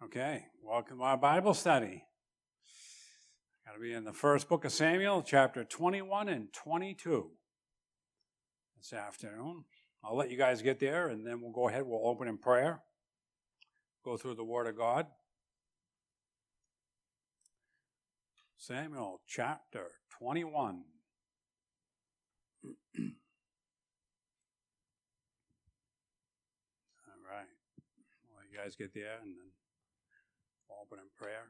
Okay, welcome to our Bible study. Got to be in the first book of Samuel, chapter 21 and 22 this afternoon. I'll let you guys get there, and then we'll go ahead. We'll open in prayer, go through the Word of God. Samuel, chapter 21. All right. I'll let you guys get there, and then we'll open in prayer.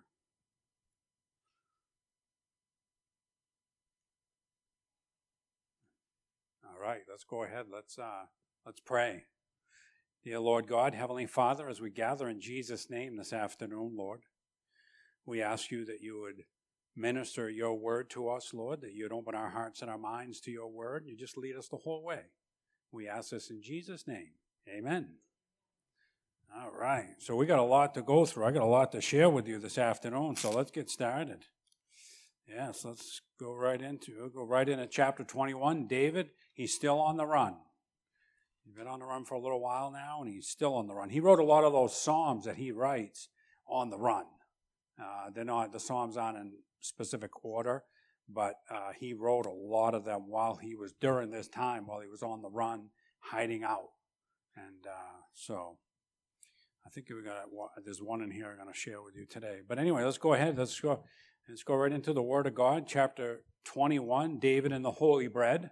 All right, let's go ahead. Let's pray. Dear Lord God, Heavenly Father, as we gather in Jesus' name this afternoon, Lord, we ask you that you would minister your word to us, Lord, that you'd open our hearts and our minds to your word, and you just lead us the whole way. We ask this in Jesus' name. Amen. All right, so we got a lot to go through. I got a lot to share with you this afternoon, so let's get started. Yes, let's go right into chapter 21. David, he's still on the run. He's been on the run for a little while now, and he's still on the run. He wrote a lot of those psalms that he writes on the run. The psalms aren't in specific order, but he wrote a lot of them during this time, while he was on the run, hiding out. And so I think there's one in here I'm going to share with you today. But anyway, let's go ahead. Let's go right into the Word of God, chapter 21, David and the Holy Bread.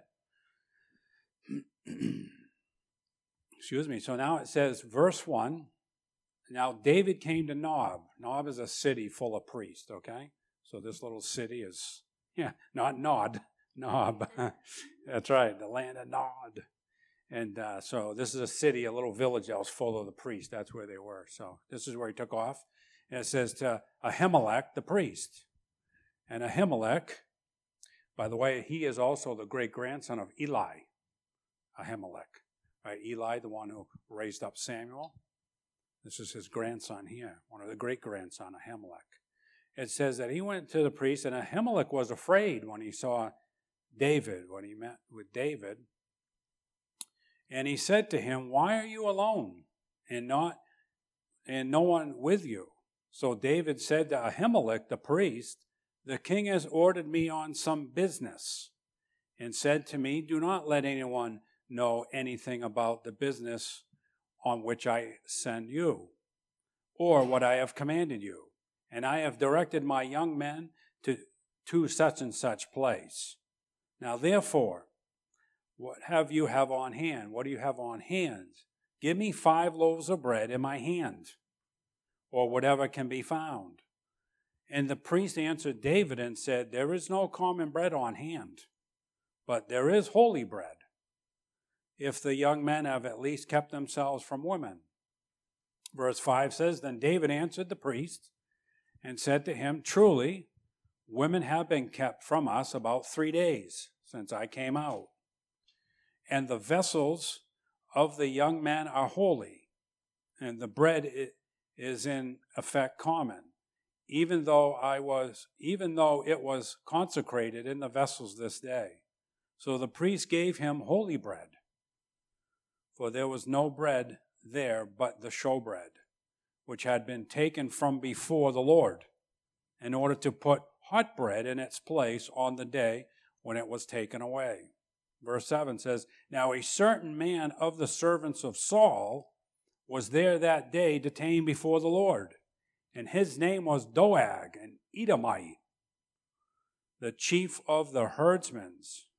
Excuse me. So now it says, verse 1, now David came to Nob. Nob is a city full of priests, okay? So this little city is, not Nod, Nob. That's right, the land of Nod. And so this is a city, a little village that was full of the priests. That's where they were. So this is where he took off. And it says to Ahimelech, the priest. And Ahimelech, by the way, he is also the great-grandson of Eli, Ahimelech. Right? Eli, the one who raised up Samuel. This is his grandson here, one of the great-grandson, Ahimelech. It says that he went to the priest, and Ahimelech was afraid when he saw David, when he met with David. And he said to him, "Why are you alone and no one with you?" So David said to Ahimelech, the priest, "The king has ordered me on some business and said to me, 'Do not let anyone know anything about the business on which I send you, or what I have commanded you. And I have directed my young men to such and such place. Now therefore, what do you have on hand? What do you have on hand? Give me 5 loaves of bread in my hand, or whatever can be found.' And the priest answered David and said, 'There is no common bread on hand, but there is holy bread, if the young men have at least kept themselves from women.' Verse 5 says, Then David answered the priest and said to him, 'Truly, women have been kept from us about 3 days since I came out. And the vessels of the young men are holy, and the bread is in effect common, even though it was consecrated in the vessels this day.' So the priest gave him holy bread, for there was no bread there but the showbread, which had been taken from before the Lord, in order to put hot bread in its place on the day when it was taken away." Verse 7 says, "Now a certain man of the servants of Saul was there that day detained before the Lord, and his name was Doeg, an Edomite, the chief of the herdsmen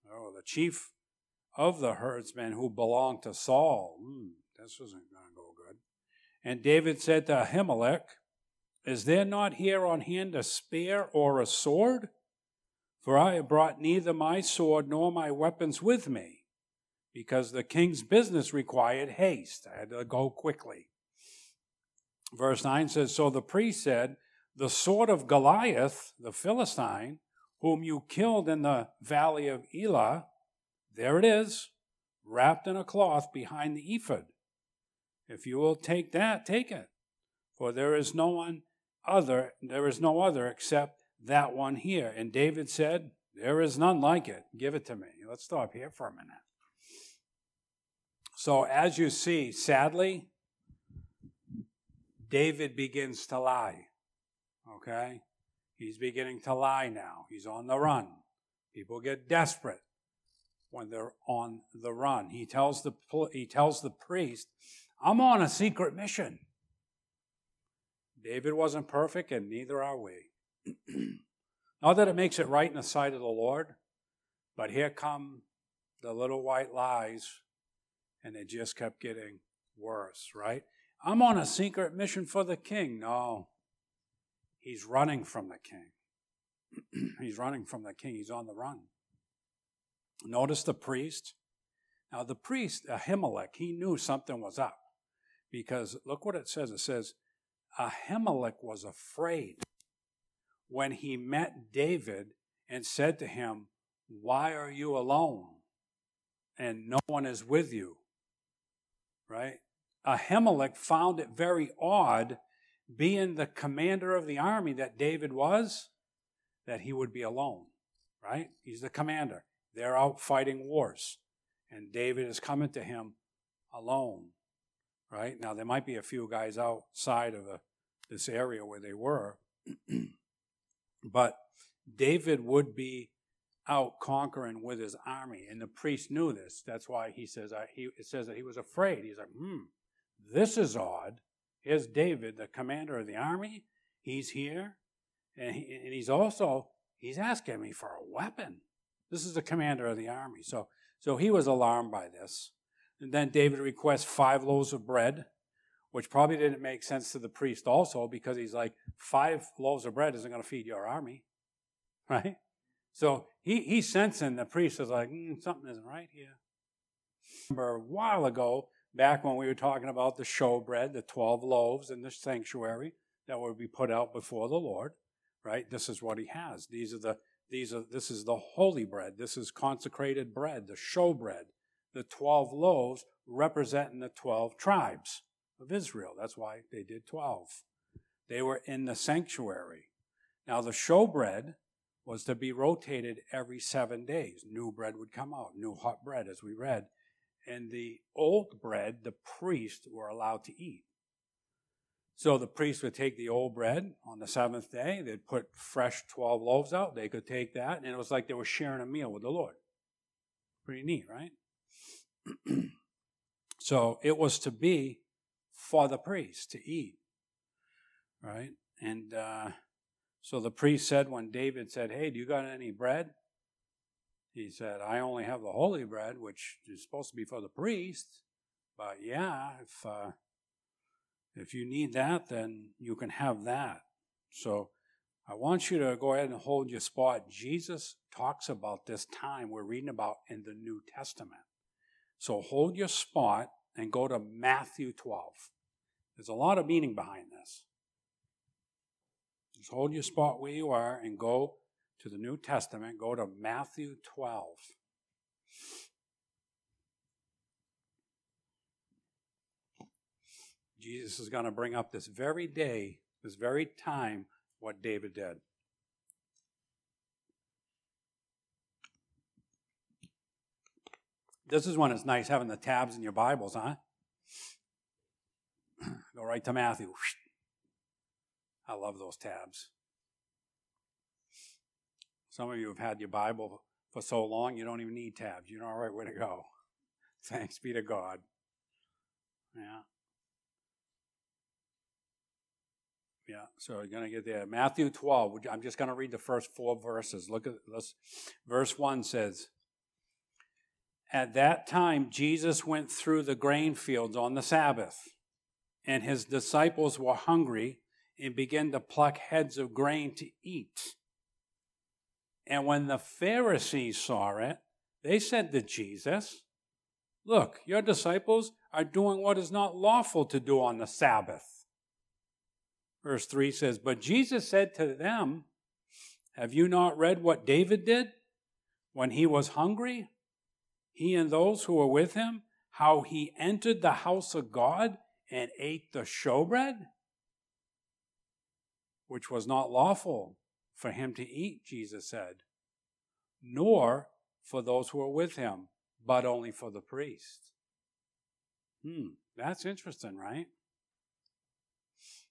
who belonged to Saul." This isn't going to go good. And David said to Ahimelech, "Is there not here on hand a spear or a sword? For I have brought neither my sword nor my weapons with me, because the king's business required haste." I had to go quickly. Verse 9 says, "So the priest said, 'The sword of Goliath, the Philistine, whom you killed in the valley of Elah, there it is, wrapped in a cloth behind the ephod. If you will take that, take it. For there is no other except that one here.' And David said, 'There is none like it. Give it to me.'" Let's stop here for a minute. So as you see, sadly, David begins to lie. Okay? He's beginning to lie now. He's on the run. People get desperate when they're on the run. He tells the priest, I'm on a secret mission. David wasn't perfect, and neither are we. Not that it makes it right in the sight of the Lord, but here come the little white lies, and it just kept getting worse, right? I'm on a secret mission for the king. No, he's running from the king. He's running from the king. He's on the run. Notice the priest. Now the priest, Ahimelech, he knew something was up, because look what it says. It says, Ahimelech was afraid when he met David and said to him, why are you alone and no one is with you? Right? Ahimelech found it very odd, being the commander of the army that David was, that he would be alone. Right? He's the commander. They're out fighting wars. And David is coming to him alone. Right? Now, there might be a few guys outside of this area where they were. But David would be out conquering with his army. And the priest knew this. That's why he says, it says that he was afraid. He's like, this is odd. Here's David, the commander of the army. He's here. And he's asking me for a weapon. This is the commander of the army. So he was alarmed by this. And then David requests 5 loaves of bread, which probably didn't make sense to the priest also, because he's like, 5 loaves of bread isn't going to feed your army, right? So he's sensing the priest is like, something isn't right here. Remember a while ago, back when we were talking about the showbread, the 12 loaves in the sanctuary that would be put out before the Lord, right? This is what he has. This is the holy bread. This is consecrated bread, the showbread. The 12 loaves representing the 12 tribes of Israel. That's why they did 12. They were in the sanctuary. Now the showbread was to be rotated every 7 days. New bread would come out, new hot bread, as we read. And the old bread, the priests were allowed to eat. So the priest would take the old bread on the 7th day. They'd put fresh 12 loaves out. They could take that, and it was like they were sharing a meal with the Lord. Pretty neat, right? So it was to be for the priest to eat, right? And so the priest said, when David said, hey, do you got any bread? He said, I only have the holy bread, which is supposed to be for the priest. But yeah, if you need that, then you can have that. So I want you to go ahead and hold your spot. Jesus talks about this time we're reading about in the New Testament. So hold your spot and go to Matthew 12. There's a lot of meaning behind this. Just hold your spot where you are and go to the New Testament. Go to Matthew 12. Jesus is going to bring up this very day, this very time, what David did. This is when it's nice having the tabs in your Bibles, huh? Go right to Matthew. I love those tabs. Some of you have had your Bible for so long, you don't even need tabs. You know right where to go. Thanks be to God. Yeah. Yeah, so you're going to get there. Matthew 12. I'm just going to read the first 4 verses. Look at this. Verse 1 says, at that time, Jesus went through the grain fields on the Sabbath, and his disciples were hungry and began to pluck heads of grain to eat. And when the Pharisees saw it, they said to Jesus, look, your disciples are doing what is not lawful to do on the Sabbath. Verse 3 says, but Jesus said to them, have you not read what David did when he was hungry? He and those who were with him, how he entered the house of God and ate the showbread, which was not lawful for him to eat, Jesus said, nor for those who were with him, but only for the priest. That's interesting, right?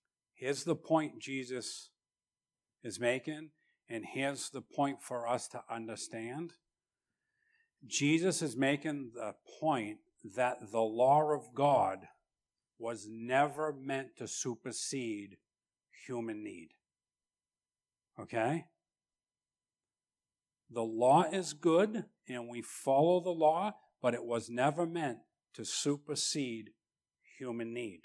here's the point Jesus is making, and here's the point for us to understand. Jesus is making the point that the law of God was never meant to supersede human need. Okay? The law is good, and we follow the law, but it was never meant to supersede human need.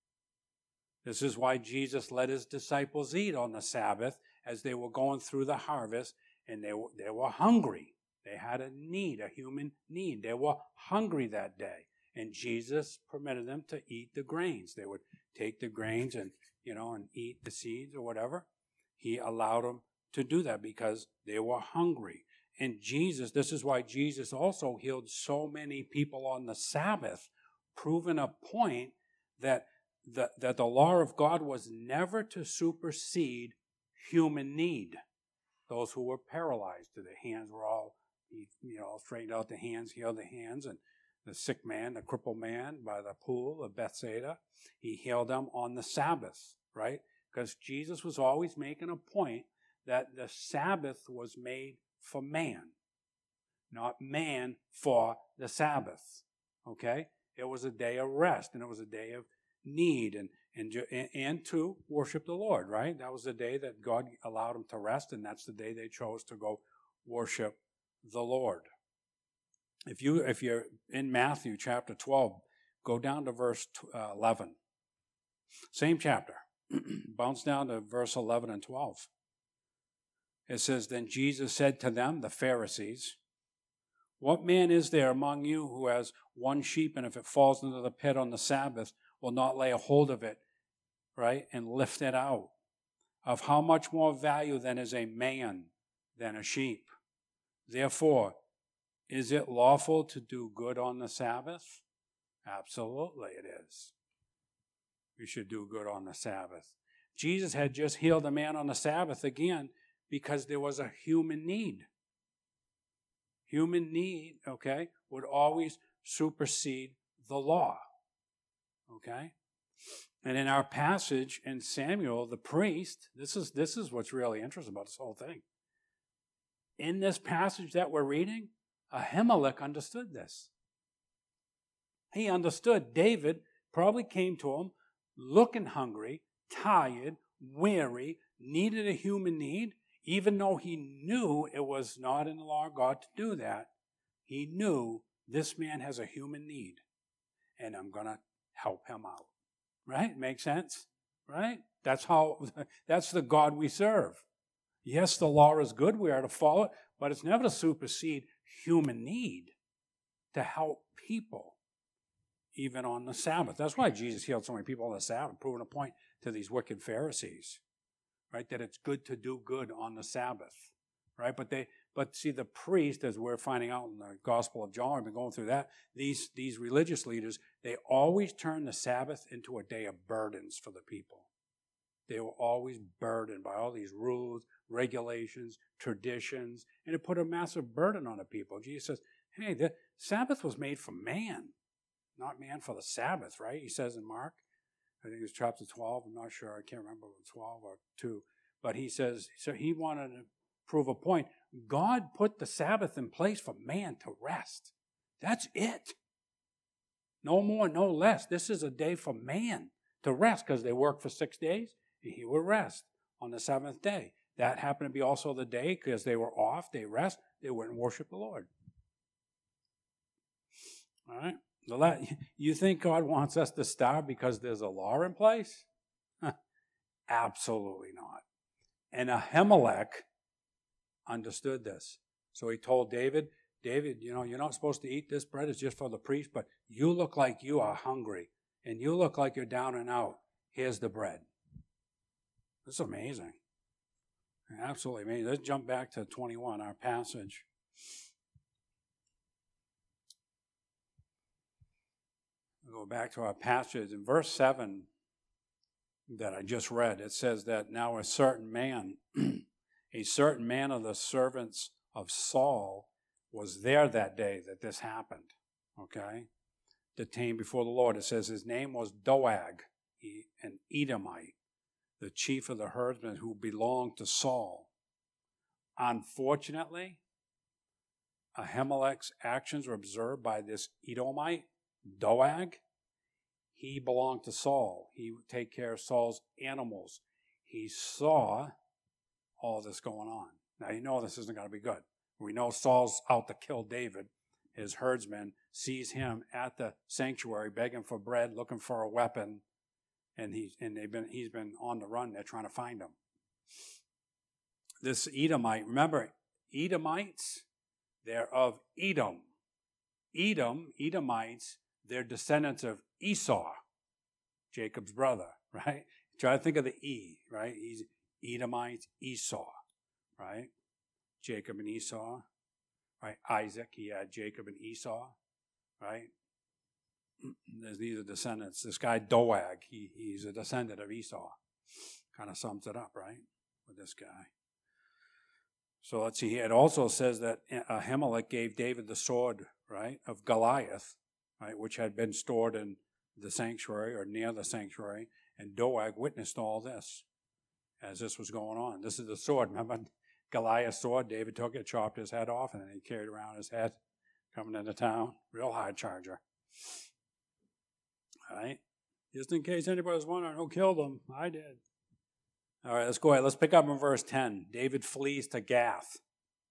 This is why Jesus let his disciples eat on the Sabbath as they were going through the harvest, and they were hungry. They had a need, a human need. They were hungry that day, and Jesus permitted them to eat the grains. They would take the grains and eat the seeds or whatever. He allowed them to do that because they were hungry. And Jesus, this is why Jesus also healed so many people on the Sabbath, proving a point that the law of God was never to supersede human need. Those who were paralyzed, their hands were all, straightened out the hands, healed the hands, and the sick man, the crippled man by the pool of Bethsaida, he healed them on the Sabbath, right? Because Jesus was always making a point that the Sabbath was made for man, not man for the Sabbath, okay? It was a day of rest, and it was a day of need and to worship the Lord, right? That was the day that God allowed them to rest, and that's the day they chose to go worship the Lord. If you're in Matthew chapter 12, go down to verse 11. Same chapter. Bounce down to verse 11 and 12. It says, "Then Jesus said to them," the Pharisees, "What man is there among you who has one sheep, and if it falls into the pit on the Sabbath, will not lay a hold of it, right, and lift it out? Of how much more value then is a man than a sheep? Therefore, is it lawful to do good on the Sabbath? Absolutely it is. We should do good on the Sabbath." Jesus had just healed a man on the Sabbath again because there was a human need. Human need, okay, would always supersede the law. Okay? And in our passage in Samuel, the priest, this is what's really interesting about this whole thing. In this passage that we're reading, Ahimelech understood this. He understood David probably came to him looking hungry, tired, weary, needed a human need, even though he knew it was not in the law of God to do that. He knew this man has a human need, and I'm going to help him out. Right? Makes sense? Right? That's the God we serve. Yes, the law is good. We are to follow it, but it's never to supersede human need to help people, even on the Sabbath. That's why Jesus healed so many people on the Sabbath, proving a point to these wicked Pharisees, right? That it's good to do good on the Sabbath, right? But see, the priest, as we're finding out in the Gospel of John, we've been going through that, these religious leaders, they always turn the Sabbath into a day of burdens for the people. They were always burdened by all these rules, regulations, traditions, and it put a massive burden on the people. Jesus says, hey, the Sabbath was made for man, not man for the Sabbath, right? He says in Mark, I think it's chapter 12, I'm not sure, I can't remember if it's 12 or 2, but he says, so he wanted to prove a point. God put the Sabbath in place for man to rest. That's it. No more, no less. This is a day for man to rest because they work for 6 days and he would rest on the seventh day. That happened to be also the day because they were off, they rest, they went and worship the Lord. All right? You think God wants us to starve because there's a law in place? Absolutely not. And Ahimelech understood this. So he told David, you're not supposed to eat this bread. It's just for the priest, but you look like you are hungry, and you look like you're down and out. Here's the bread. It's amazing. Absolutely amazing. Let's jump back to 21, our passage. We'll go back to our passage. In verse 7 that I just read, it says that now a certain man of the servants of Saul was there that day that this happened, okay? Detained before the Lord. It says his name was Doeg, an Edomite. the chief of the herdsmen who belonged to Saul. Unfortunately, Ahimelech's actions were observed by this Edomite, Doeg. He belonged to Saul. He would take care of Saul's animals. He saw all this going on. Now, you know this isn't going to be good. We know Saul's out to kill David. His herdsman sees him at the sanctuary begging for bread, looking for a weapon, and he's been on the run. They're trying to find him. This Edomite, remember, Edomites, they're of Edom. Edomites, they're descendants of Esau, Jacob's brother, right? Try to think of the E, right? He's Edomites, Esau, right? Jacob and Esau, right? Isaac, he had Jacob and Esau, right? These are descendants. This guy Doeg, he's a descendant of Esau. Kind of sums it up, right? With this guy. So let's see here. It also says that Ahimelech gave David the sword, right, of Goliath, right, which had been stored in the sanctuary or near the sanctuary. And Doeg witnessed all this as this was going on. This is the sword. Remember Goliath's sword? David took it, chopped his head off, and then he carried around his head coming into town. Real hard charger. All right? Just in case anybody's wondering who killed him, I did. All right, let's go ahead. Let's pick up in verse 10. David flees to Gath.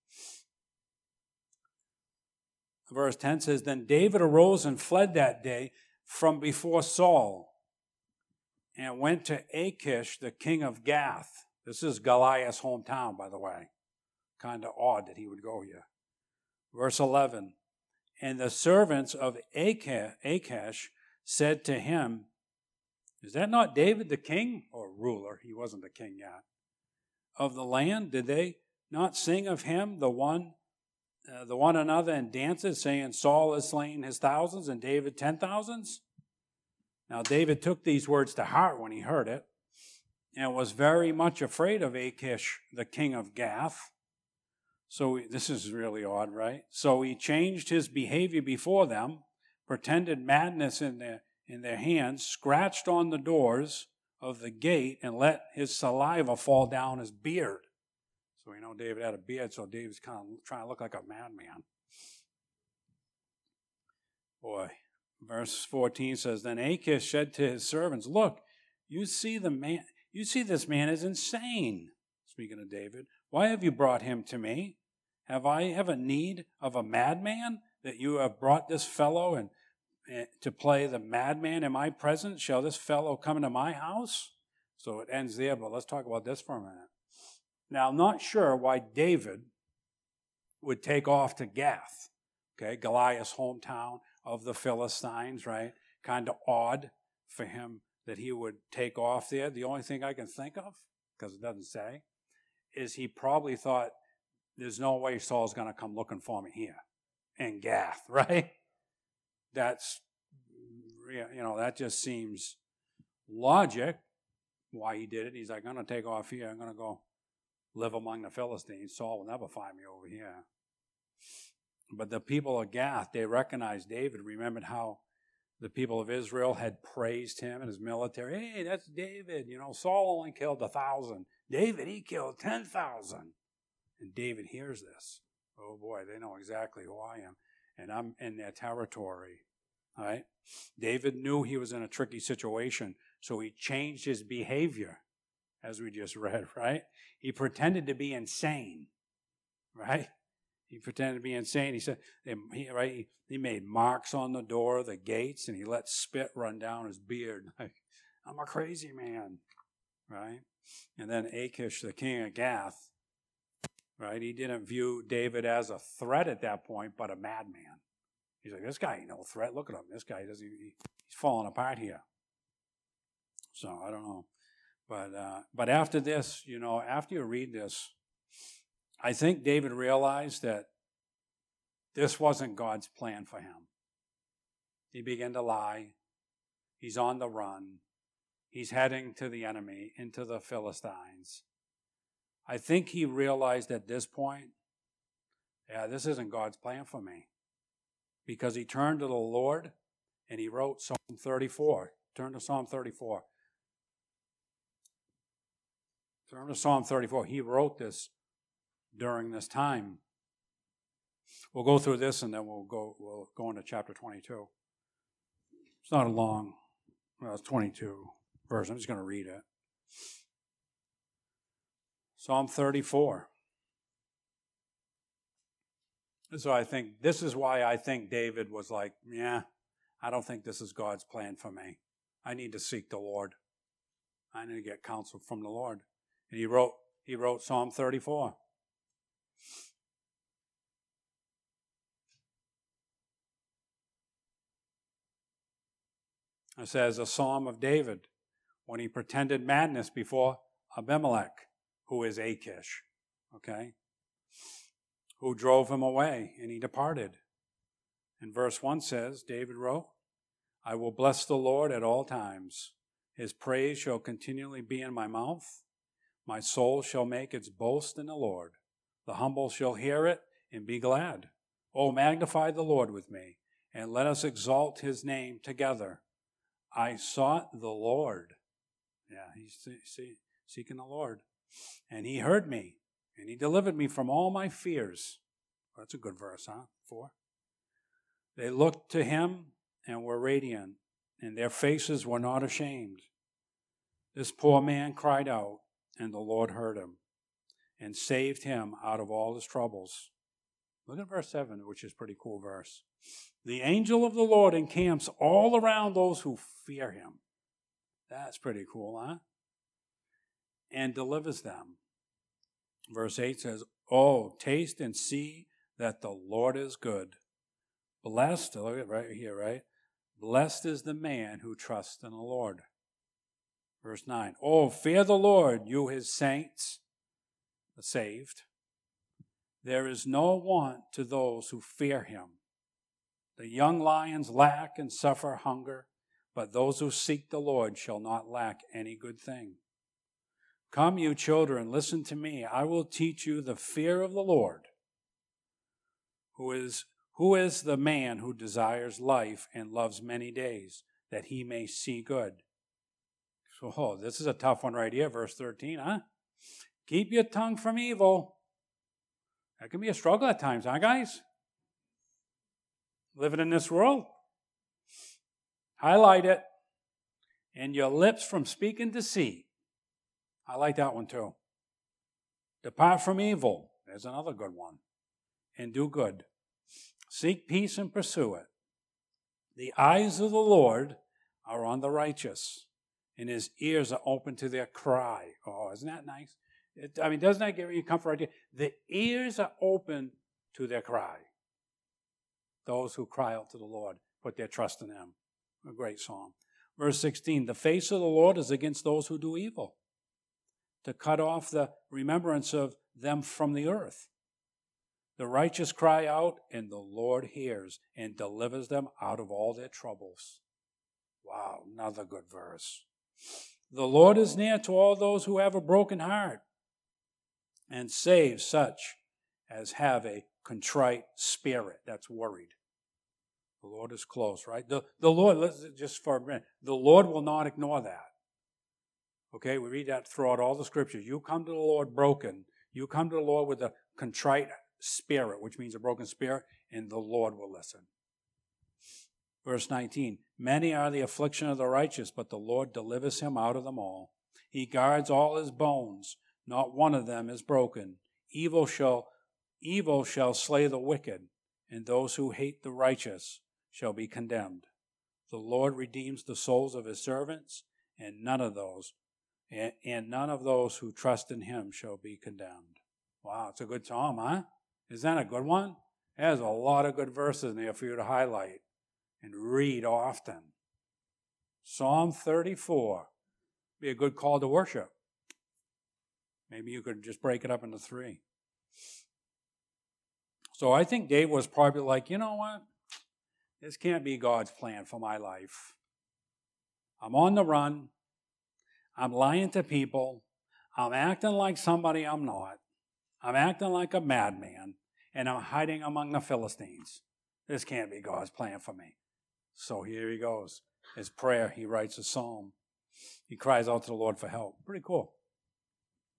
Verse 10 says, Then David arose and fled that day from before Saul and went to Achish, the king of Gath. This is Goliath's hometown, by the way. Kind of odd that he would go here. Verse 11, And the servants of Achish said to him, Is that not David the king, or ruler? He wasn't the king yet. Of the land, did they not sing of him, the one another in dances, saying, Saul has slain his thousands and David 10,000s? Now David took these words to heart when he heard it, and was very much afraid of Achish, the king of Gath. So this is really odd, right? So he changed his behavior before them, pretended madness in their hands, scratched on the doors of the gate, and let his saliva fall down his beard. So we know David had a beard, so David's kind of trying to look like a madman. Boy, verse 14 says, Then Achish said to his servants, Look, you see this man is insane. Speaking of David, why have you brought him to me? Have I a need of a madman that you have brought this fellow and to play the madman in my presence? Shall this fellow come into my house? So it ends there, but let's talk about this for a minute. Now, I'm not sure why David would take off to Gath, okay, Goliath's hometown of the Philistines, right? Kind of odd for him that he would take off there. The only thing I can think of, because it doesn't say, is he probably thought, there's no way Saul's going to come looking for me here in Gath, right? That's, that just seems logic why he did it. He's like, I'm going to take off here. I'm going to go live among the Philistines. Saul will never find me over here. But the people of Gath, they recognized David, remembered how the people of Israel had praised him and his military. Hey, that's David. Saul only killed 1,000. David, he killed 10,000. And David hears this. Oh boy, they know exactly who I am. And I'm in their territory. All right? David knew he was in a tricky situation, so he changed his behavior, as we just read, right? He pretended to be insane, right? He pretended to be insane. He said, he made marks on the door of the gates, and he let spit run down his beard. Like, I'm a crazy man, right? And then Achish, the king of Gath, right? He didn't view David as a threat at that point, but a madman. He's like, this guy ain't no threat. Look at him. This guy he's falling apart here. So I don't know. But after this, after you read this, I think David realized that this wasn't God's plan for him. He began to lie. He's on the run. He's heading to the enemy, into the Philistines. I think he realized at this point, this isn't God's plan for me. Because he turned to the Lord and he wrote Psalm 34. Turn to Psalm 34. Turn to Psalm 34. He wrote this during this time. We'll go through this and then we'll go into chapter 22. It's not a long, it's 22 verse. I'm just going to read it. Psalm 34. So this is why I think David was like, yeah, I don't think this is God's plan for me. I need to seek the Lord. I need to get counsel from the Lord. And he wrote Psalm 34. It says, a psalm of David when he pretended madness before Abimelech, who is Achish, okay, who drove him away, and he departed. And verse 1 says, David wrote, I will bless the Lord at all times. His praise shall continually be in my mouth. My soul shall make its boast in the Lord. The humble shall hear it and be glad. Oh, magnify the Lord with me, and let us exalt his name together. I sought the Lord. Yeah, he's seeking the Lord. And he heard me, and he delivered me from all my fears. Well, that's a good verse, huh? 4. They looked to him and were radiant, and their faces were not ashamed. This poor man cried out, and the Lord heard him and saved him out of all his troubles. Look at verse 7, which is a pretty cool verse. The angel of the Lord encamps all around those who fear him. That's pretty cool, huh? And delivers them. Verse 8 says, oh, taste and see that the Lord is good. Blessed, look at right here, right? Blessed is the man who trusts in the Lord. Verse 9, oh, fear the Lord, you his saints, the saved. There is no want to those who fear him. The young lions lack and suffer hunger, but those who seek the Lord shall not lack any good thing. Come, you children, listen to me. I will teach you the fear of the Lord. Who is the man who desires life and loves many days, that he may see good? So, this is a tough one right here, verse 13, huh? Keep your tongue from evil. That can be a struggle at times, huh, guys? Living in this world. Highlight it. And your lips from speaking deceit. I like that one too. Depart from evil. There's another good one. And do good. Seek peace and pursue it. The eyes of the Lord are on the righteous, and his ears are open to their cry. Oh, isn't that nice? Doesn't that give you comfort right here? The ears are open to their cry. Those who cry out to the Lord, put their trust in him. A great psalm. Verse 16, the face of the Lord is against those who do evil, to cut off the remembrance of them from the earth. The righteous cry out, and the Lord hears and delivers them out of all their troubles. Wow, another good verse. The Lord is near to all those who have a broken heart, and saves such as have a contrite spirit. That's worried. The Lord is close, right? The Lord, just for a minute, the Lord will not ignore that. Okay, we read that throughout all the scriptures. You come to the Lord broken. You come to the Lord with a contrite spirit, which means a broken spirit, and the Lord will listen. Verse 19, many are the affliction of the righteous, but the Lord delivers him out of them all. He guards all his bones. Not one of them is broken. Evil shall slay the wicked, and those who hate the righteous shall be condemned. The Lord redeems the souls of his servants, and none of those who trust in him shall be condemned. Wow, it's a good psalm, huh? Isn't that a good one? There's a lot of good verses in there for you to highlight and read often. Psalm 34 be a good call to worship. Maybe you could just break it up into 3. So I think David was probably like, you know what? This can't be God's plan for my life. I'm on the run. I'm lying to people. I'm acting like somebody I'm not. I'm acting like a madman. And I'm hiding among the Philistines. This can't be God's plan for me. So here he goes. His prayer, he writes a psalm. He cries out to the Lord for help. Pretty cool.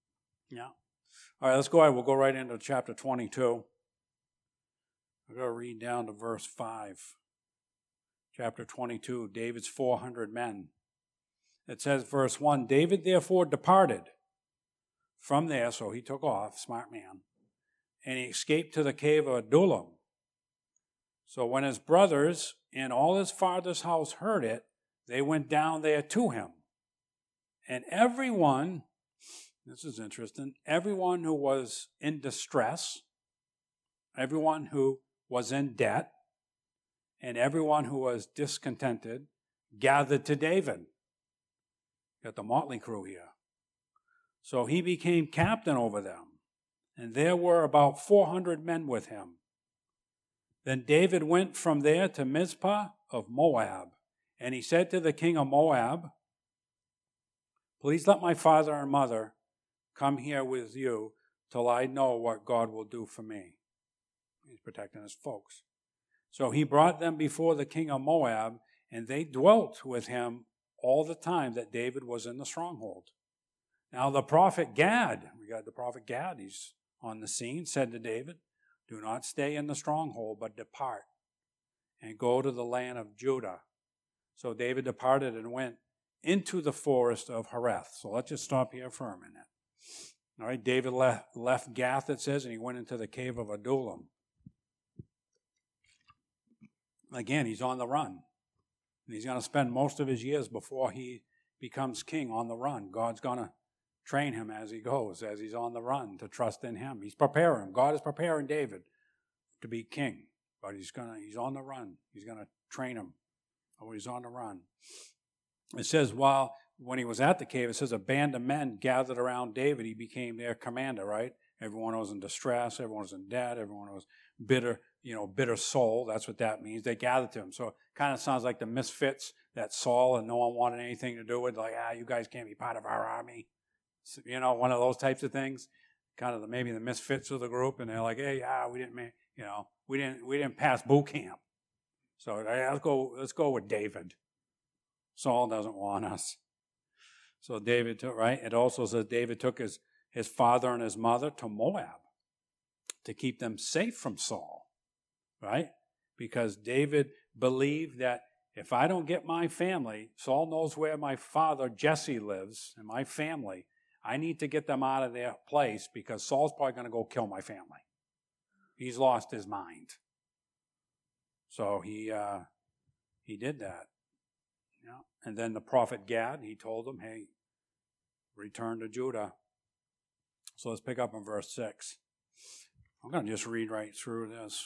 Yeah. All right, let's go ahead. We'll go right into chapter 22. We're going to read down to verse 5. Chapter 22, David's 400 men. It says, verse 1, David therefore departed from there, so he took off, smart man, and he escaped to the cave of Adullam. So when his brothers and all his father's house heard it, they went down there to him. And everyone, this is interesting, everyone who was in distress, everyone who was in debt, and everyone who was discontented gathered to David. Got the motley crew here. So he became captain over them, and there were about 400 men with him. Then David went from there to Mizpah of Moab, and he said to the king of Moab, please let my father and mother come here with you till I know what God will do for me. He's protecting his folks. So he brought them before the king of Moab, and they dwelt with him all the time that David was in the stronghold. Now the prophet Gad, we got the prophet Gad, he's on the scene, said to David, do not stay in the stronghold, but depart and go to the land of Judah. So David departed and went into the forest of Hereth. So let's just stop here for a minute. All right, David left Gath, it says, and he went into the cave of Adullam. Again, he's on the run. And he's going to spend most of his years before he becomes king on the run. God's going to train him as he goes, as he's on the run, to trust in him. He's preparing. God is preparing David to be king. But he's on the run. He's going to train him when he's on the run. It says, when he was at the cave, it says a band of men gathered around David. He became their commander, right? Everyone was in distress. Everyone was in debt. Everyone was bitter, bitter soul. That's what that means. They gathered to him. So it kind of sounds like the misfits that Saul and no one wanted anything to do with. Like, you guys can't be part of our army. So, one of those types of things. Kind of maybe the misfits of the group. And they're like, hey, we didn't pass boot camp. So let's go with David. Saul doesn't want us. So David took, right? It also says David took his father and his mother to Moab to keep them safe from Saul, right? Because David believed that if I don't get my family, Saul knows where my father Jesse lives and my family, I need to get them out of their place because Saul's probably going to go kill my family. He's lost his mind. So he did that. Yeah. And then the prophet Gad, he told him, hey, return to Judah. So let's pick up in verse 6. I'm going to just read right through this.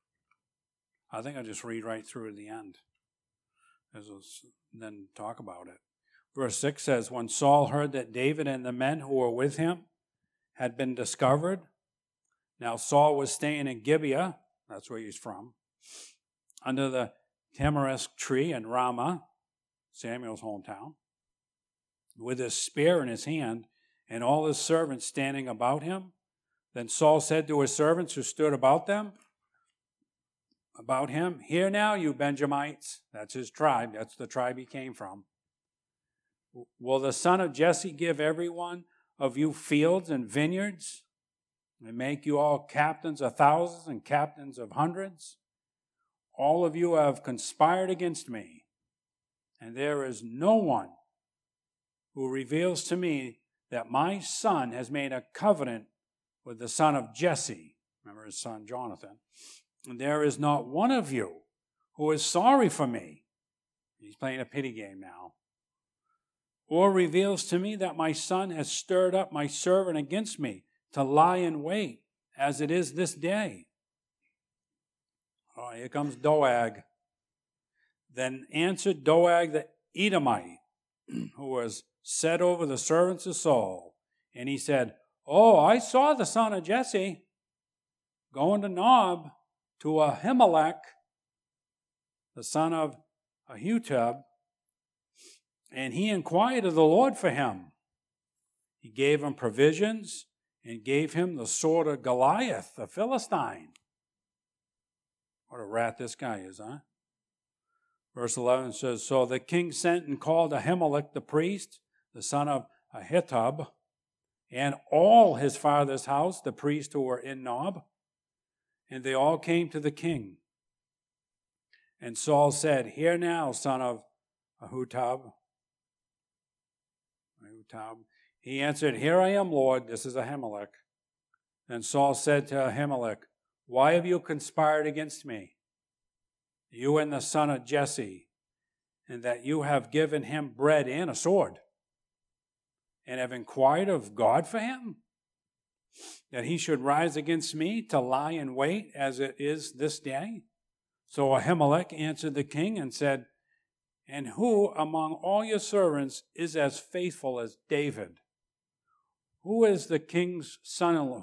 I think I'll just read right through to the end. And then talk about it. Verse 6 says, when Saul heard that David and the men who were with him had been discovered, now Saul was staying in Gibeah, that's where he's from, under the tamarisk tree in Ramah, Samuel's hometown, with his spear in his hand and all his servants standing about him. Then Saul said to his servants who stood about him, hear now, you Benjamites, that's his tribe, that's the tribe he came from. Will the son of Jesse give every one of you fields and vineyards and make you all captains of thousands and captains of hundreds? All of you have conspired against me, and there is no one who reveals to me that my son has made a covenant with the son of Jesse, remember his son Jonathan, and there is not one of you who is sorry for me. He's playing a pity game now. Or reveals to me that my son has stirred up my servant against me to lie in wait, as it is this day. Oh, here comes Doeg. Then answered Doeg the Edomite, who was set over the servants of Saul, and he said, I saw the son of Jesse going to Nob to Ahimelech, the son of Ahitub, and he inquired of the Lord for him. He gave him provisions and gave him the sword of Goliath, the Philistine. What a rat this guy is, huh? Verse 11 says, so the king sent and called Ahimelech the priest, the son of Ahitub, and all his father's house, the priests who were in Nob, and they all came to the king. And Saul said, "Hear now, son of Ahutub." He answered, "Here I am, Lord." This is Ahimelech. Then Saul said to Ahimelech, "Why have you conspired against me, you and the son of Jesse, and that you have given him bread and a sword, and have inquired of God for him, that he should rise against me to lie in wait as it is this day?" So Ahimelech answered the king and said, "And who among all your servants is as faithful as David? Who is the king's son-in-law?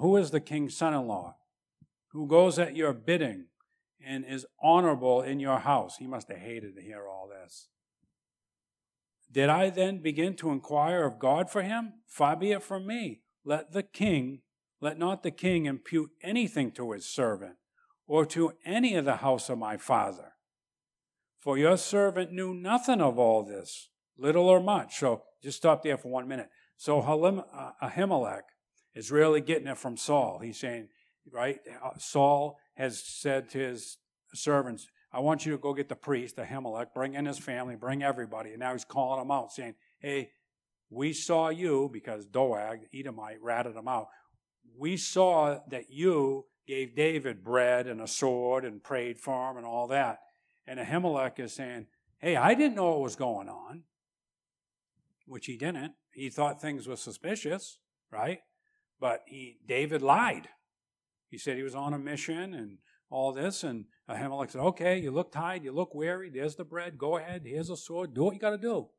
Who goes at your bidding and is honorable in your house?" He must have hated to hear all this. "Did I then begin to inquire of God for him? Far be it from me. Let not the king impute anything to his servant, or to any of the house of my father. For your servant knew nothing of all this, little or much." So just stop there for 1 minute. So Ahimelech is really getting it from Saul. He's saying, right, Saul has said to his servants, "I want you to go get the priest, Ahimelech, bring in his family, bring everybody." And now he's calling them out, saying, "Hey, we saw you," because Doeg, the Edomite, ratted him out. "We saw that you gave David bread and a sword and prayed for him and all that." And Ahimelech is saying, "Hey, I didn't know what was going on," which he didn't. He thought things were suspicious, right? But David lied. He said he was on a mission and all this, and Ahimelech said, "Okay, you look tired, you look weary, there's the bread, go ahead, here's a sword, do what you got to do."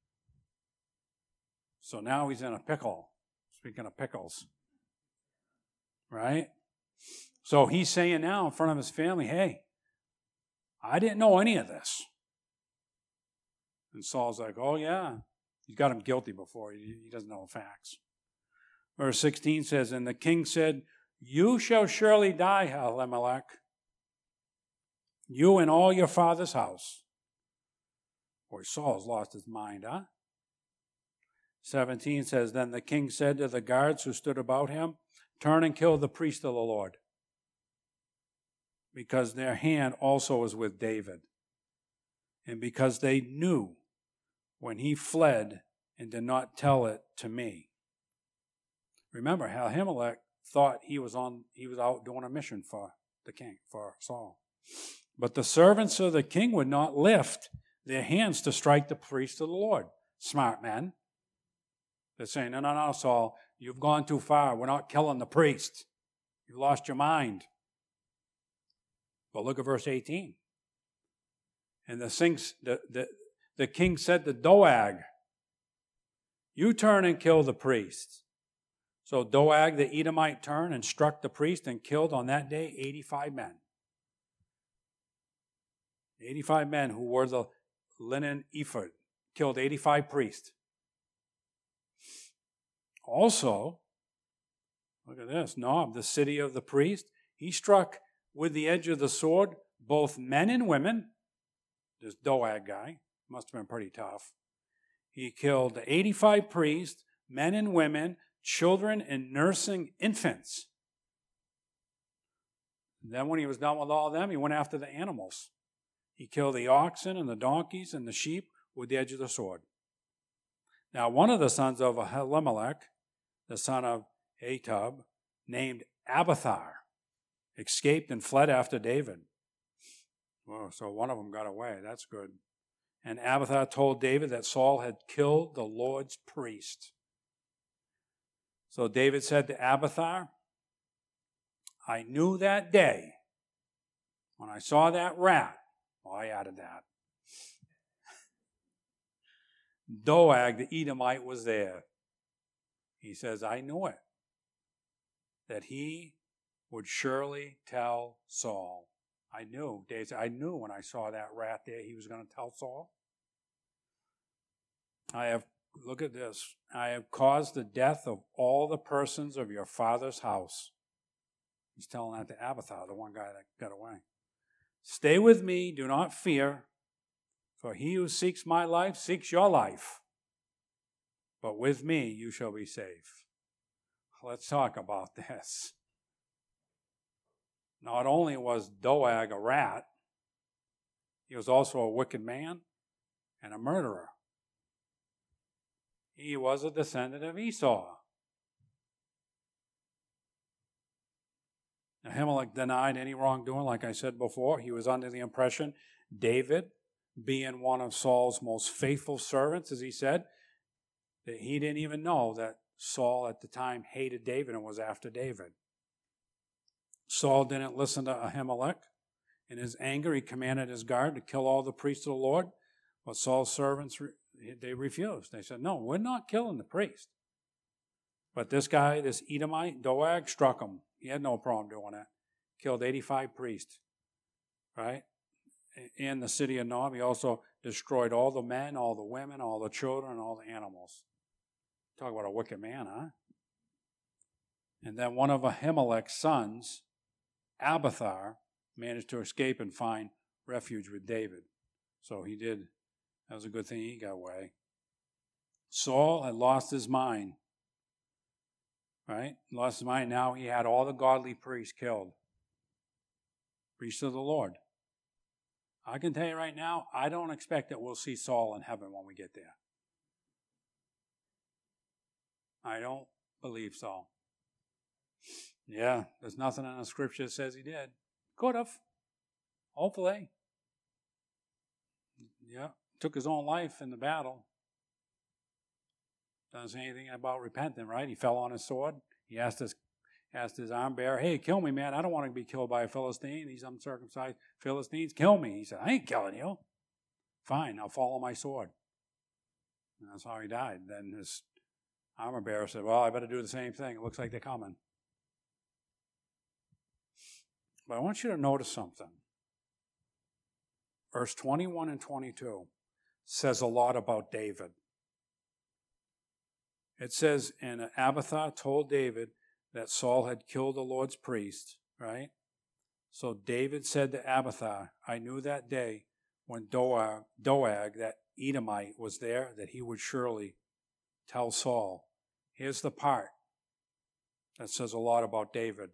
So now he's in a pickle, speaking of pickles, right? So he's saying now in front of his family, "Hey, I didn't know any of this." And Saul's like, "Oh yeah." He's got him guilty before. He doesn't know the facts. Verse 16 says, "And the king said, 'You shall surely die, Ahimelech, you and all your father's house.'" Boy, Saul's lost his mind, huh? 17 says, "Then the king said to the guards who stood about him, 'Turn and kill the priest of the Lord, because their hand also is with David, and because they knew when he fled and did not tell it to me.'" Remember, Ahimelech thought he was out doing a mission for the king, for Saul. "But the servants of the king would not lift their hands to strike the priest of the Lord." Smart men. They're saying, no, Saul, you've gone too far. We're not killing the priest. You've lost your mind. But look at verse 18. "And the king said to Doeg, 'You turn and kill the priest.' So Doeg the Edomite turned and struck the priest and killed on that day 85 men. 85 men who wore the linen ephod, killed 85 priests. Also, look at this, Nob, the city of the priest, he struck with the edge of the sword both men and women. This Doeg guy must have been pretty tough. He killed 85 priests, men and women, children and nursing infants. Then when he was done with all of them, he went after the animals. He killed the oxen and the donkeys and the sheep with the edge of the sword. Now one of the sons of Ahimelech, the son of Ahitub, named Abiathar, escaped and fled after David. Well, so one of them got away. That's good. And Abiathar told David that Saul had killed the Lord's priest. So David said to Abiathar, "I knew that day when I saw that rat," well, I added that, "Doeg the Edomite was there." He says, "I knew it, that he would surely tell Saul." I knew, David said, "I knew when I saw that rat there he was going to tell Saul." Look at this, "I have caused the death of all the persons of your father's house." He's telling that to Abiathar, the one guy that got away. "Stay with me, do not fear, for he who seeks my life seeks your life. But with me you shall be safe." let's talk about this. Not only was Doeg a rat, he was also a wicked man and a murderer. He was a descendant of Esau. Ahimelech denied any wrongdoing, like I said before. He was under the impression David, being one of Saul's most faithful servants, as he said, that he didn't even know that Saul at the time hated David and was after David. Saul didn't listen to Ahimelech. In his anger, he commanded his guard to kill all the priests of the Lord. But Saul's servants, they refused. They said, no, we're not killing the priest. But this guy, this Edomite, Doeg, struck him. He had no problem doing that. Killed 85 priests, right? In the city of Nob, he also destroyed all the men, all the women, all the children, and all the animals. Talk about a wicked man, huh? And then one of Ahimelech's sons, Abiathar, managed to escape and find refuge with David. So he did. That was a good thing he got away. Saul had lost his mind. Right? Lost his mind. Now he had all the godly priests killed. Priests of the Lord. I can tell you right now, I don't expect that we'll see Saul in heaven when we get there. I don't believe so. Yeah, there's nothing in the scripture that says he did. Could have. Hopefully. Yeah. Took his own life in the battle. Doesn't say anything about repenting, right? He fell on his sword. He asked his arm bearer, hey, kill me, man. I don't want to be killed by a Philistine. These uncircumcised Philistines, kill me. He said, I ain't killing you. Fine, I'll follow my sword. And that's how he died. Then his armor bearer said, well, I better do the same thing. It looks like they're coming. But I want you to notice something. Verse 21 and 22 says a lot about David. It says, and Abiathar told David that Saul had killed the Lord's priest, right? So David said to Abiathar, I knew that day when Doeg, that Edomite, was there, that he would surely tell Saul. Here's the part that says a lot about David.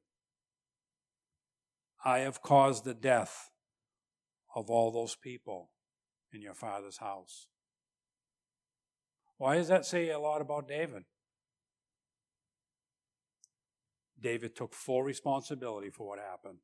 I have caused the death of all those people in your father's house. Why does that say a lot about David? David took full responsibility for what happened.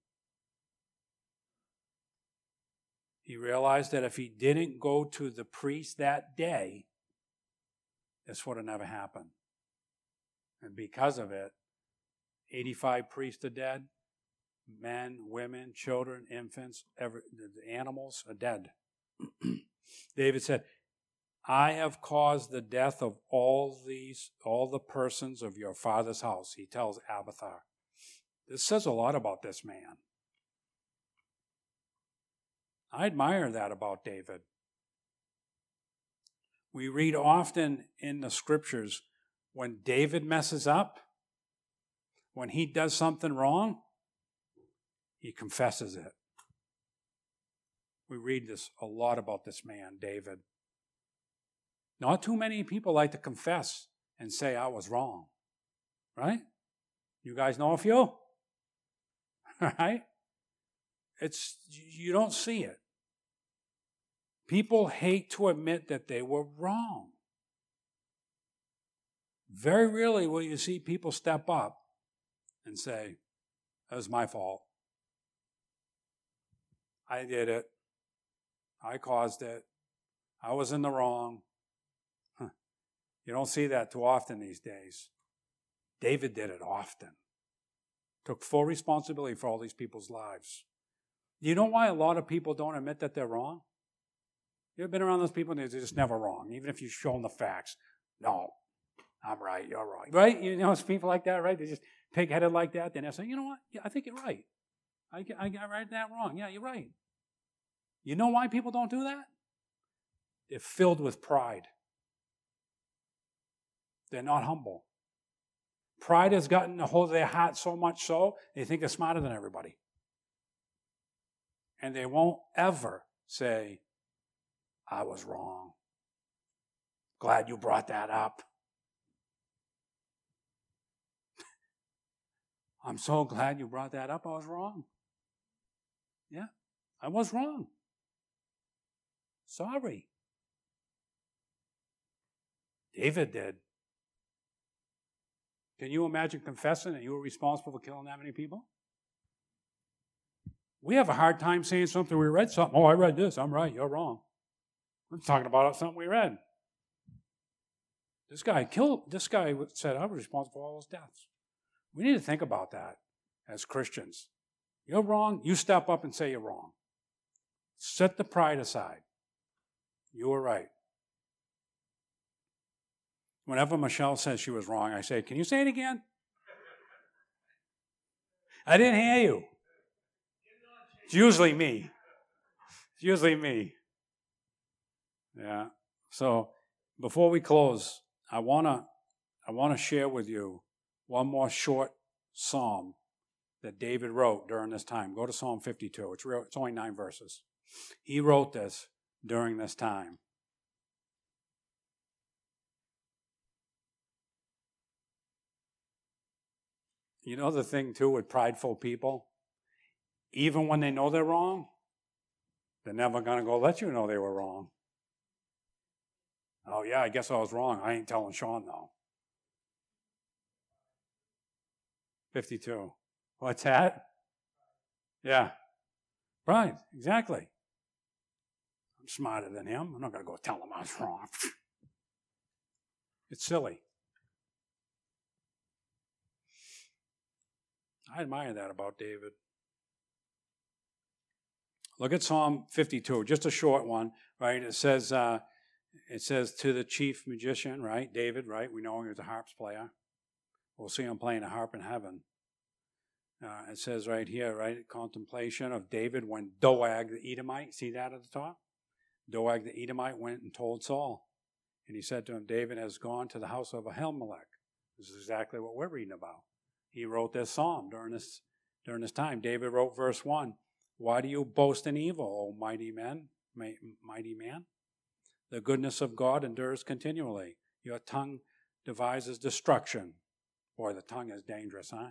He realized that if he didn't go to the priest that day, this would have never happened. And because of it, 85 priests are dead. Men, women, children, infants, the animals are dead. David said, I have caused the death of all the persons of your father's house, he tells Abiathar. This says a lot about this man. I admire that about David. We read often in the scriptures when David messes up, when he does something wrong, he confesses it. We read this a lot about this man, David. Not too many people like to confess and say, I was wrong. Right? You guys know a few? Right? You don't see it. People hate to admit that they were wrong. Very rarely will you see people step up and say, that was my fault. I did it. I caused it. I was in the wrong. You don't see that too often these days. David did it often. Took full responsibility for all these people's lives. You know why a lot of people don't admit that they're wrong? You ever been around those people and they're just never wrong, even if you show them the facts? No, I'm right, you're wrong. Right? You know, it's people like that, right? They just pig-headed like that. Then they say, you know what? Yeah, I think you're right. I got right that wrong. Yeah, you're right. You know why people don't do that? They're filled with pride. They're not humble. Pride has gotten a hold of their heart so much so, they think they're smarter than everybody. And they won't ever say, I was wrong. Glad you brought that up. I'm so glad you brought that up. I was wrong. Yeah, I was wrong. Sorry. David did. Can you imagine confessing that you were responsible for killing that many people? We have a hard time saying something we read something. Oh, I read this. I'm right. You're wrong. I'm talking about something we read. This guy said I was responsible for all those deaths. We need to think about that as Christians. You're wrong. You step up and say you're wrong. Set the pride aside. You were right. Whenever Michelle says she was wrong, I say, can you say it again? I didn't hear you. It's usually me. Yeah. So before we close, I want to share with you one more short psalm that David wrote during this time. Go to Psalm 52. It's only 9 verses. He wrote this during this time. You know the thing, too, with prideful people? Even when they know they're wrong, they're never going to go let you know they were wrong. Oh, yeah, I guess I was wrong. I ain't telling Sean, though. 52. What's that? Yeah. Right, exactly. I'm smarter than him. I'm not going to go tell him I was wrong. It's silly. I admire that about David. Look at Psalm 52, just a short one, right? It says to the chief magician, right? David, right? We know he was a harps player. We'll see him playing a harp in heaven. It says right here, right? Contemplation of David when Doeg the Edomite, see that at the top? Doeg the Edomite went and told Saul. And he said to him, David has gone to the house of Ahimelech. This is exactly what we're reading about. He wrote this psalm during this time. David wrote verse 1. Why do you boast in evil, O mighty man? The goodness of God endures continually. Your tongue devises destruction. Boy, the tongue is dangerous, huh?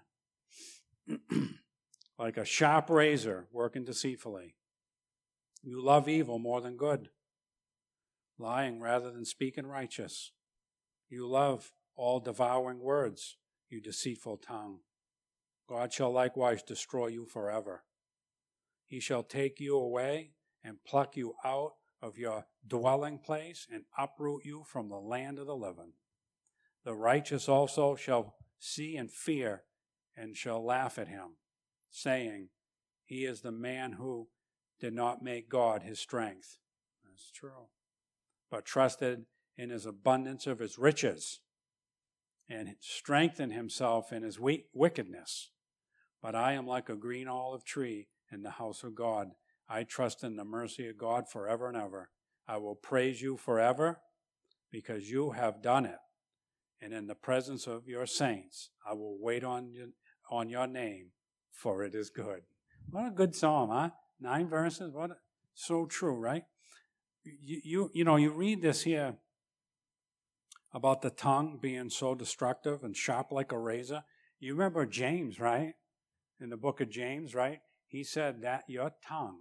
Like a sharp razor working deceitfully. You love evil more than good, lying rather than speaking righteous. You love all devouring words, you deceitful tongue. God shall likewise destroy you forever. He shall take you away and pluck you out of your dwelling place and uproot you from the land of the living. The righteous also shall see and fear and shall laugh at him, saying, he is the man who did not make God his strength. That's true. But trusted in his abundance of his riches and strengthened himself in his wickedness. But I am like a green olive tree in the house of God. I trust in the mercy of God forever and ever. I will praise you forever because you have done it. And in the presence of your saints, I will wait on your name, for it is good. What a good psalm, huh? 9 verses. So true, right? You read this here about the tongue being so destructive and sharp like a razor. You remember James, right? In the book of James, right? He said that your tongue,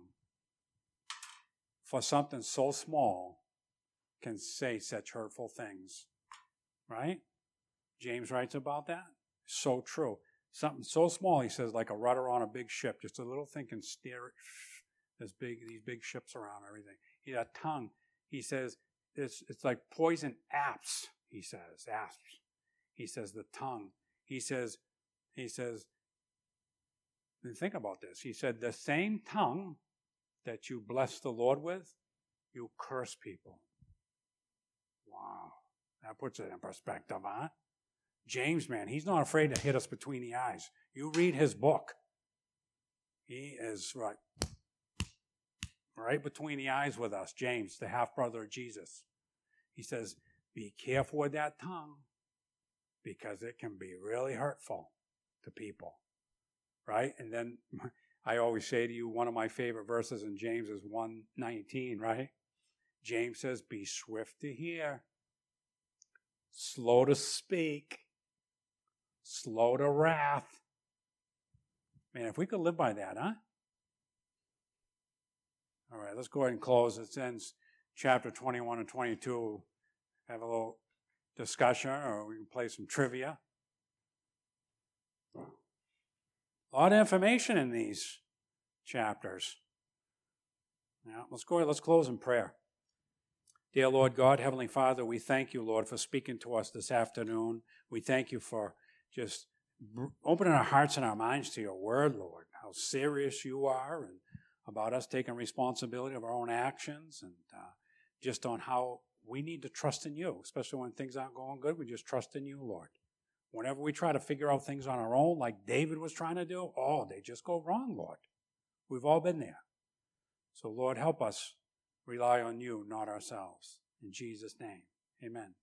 for something so small, can say such hurtful things, right? James writes about that. So true. Something so small, he says, like a rudder on a big ship. Just a little thing can steer these big ships around everything. That tongue, he says, it's like poison asps, he says, asps. He says the tongue. He says, and think about this. He said, the same tongue that you bless the Lord with, you curse people. Wow. That puts it in perspective, huh? James, man, he's not afraid to hit us between the eyes. You read his book. He is right between the eyes with us, James, the half-brother of Jesus. He says, be careful with that tongue because it can be really hurtful to people, right? And then I always say to you, one of my favorite verses in James is 1:19, right? James says, be swift to hear, slow to speak, slow to wrath, Man, if we could live by that, huh? All right, let's go ahead and close. It ends chapter 21 and 22. Have a little discussion, or we can play some trivia. A lot of information in these chapters. Now, let's go ahead, let's close in prayer. Dear Lord God, Heavenly Father, we thank you, Lord, for speaking to us this afternoon. We thank you for just opening our hearts and our minds to your word, Lord, how serious you are, and about us taking responsibility of our own actions, and just on how we need to trust in you, especially when things aren't going good. We just trust in you, Lord. Whenever we try to figure out things on our own, like David was trying to do, they just go wrong, Lord. We've all been there. So, Lord, help us rely on you, not ourselves. In Jesus' name, amen.